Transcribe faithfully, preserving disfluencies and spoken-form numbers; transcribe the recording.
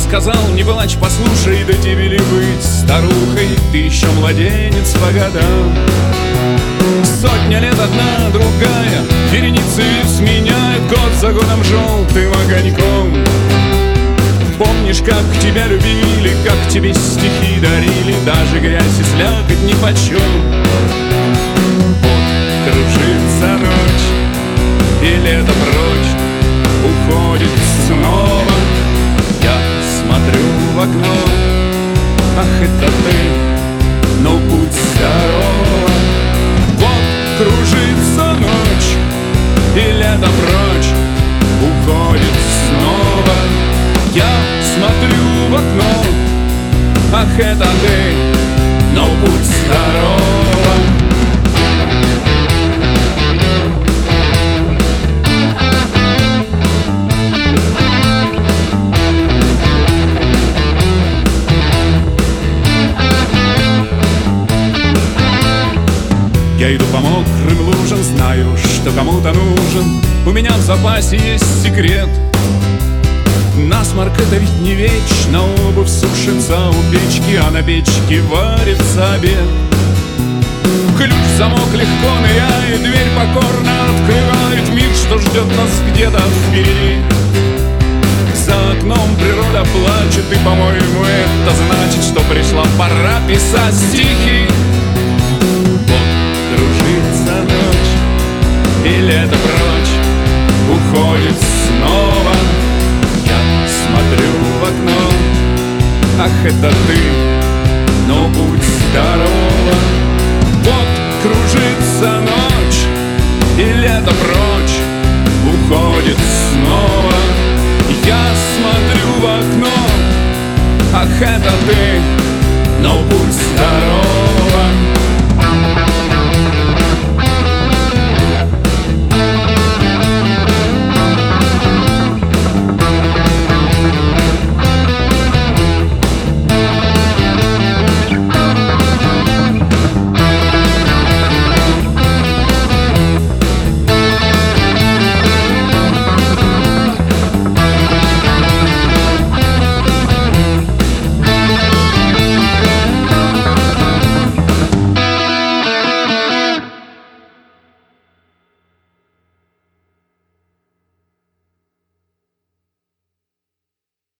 сказал: не плачь, послушай, да тебе ли быть старухой, ты еще младенец по годам. Сотня лет одна, другая, вереницы сменяет год за годом желтым огоньком. Помнишь, как тебя любили, как тебе стихи дарили, даже грязь и слякоть нипочем. Вот кружится ночь, и лето прочь уходит снова. Я смотрю в окно, ах, это ты, но будь здорова. Вот кружится ночь, и лето прочь уходит снова. Я смотрю в окно, ах, это ты, но будь здорова. Я иду по мокрым лужам, знаю, что кому-то нужен. У меня в запасе есть секрет. Насморк — это ведь не вечно, обувь сушится у печки, а на печке варится обед. Ключ в замок легко ныряет, дверь покорно открывает мир, что ждет нас где-то впереди. За окном природа плачет, и, по-моему, это значит, что пришла пора писать стихи. Вот кружится ночь, и лето прочь уходит снова. Смотрю в окно, ах, это ты, но будь здоров.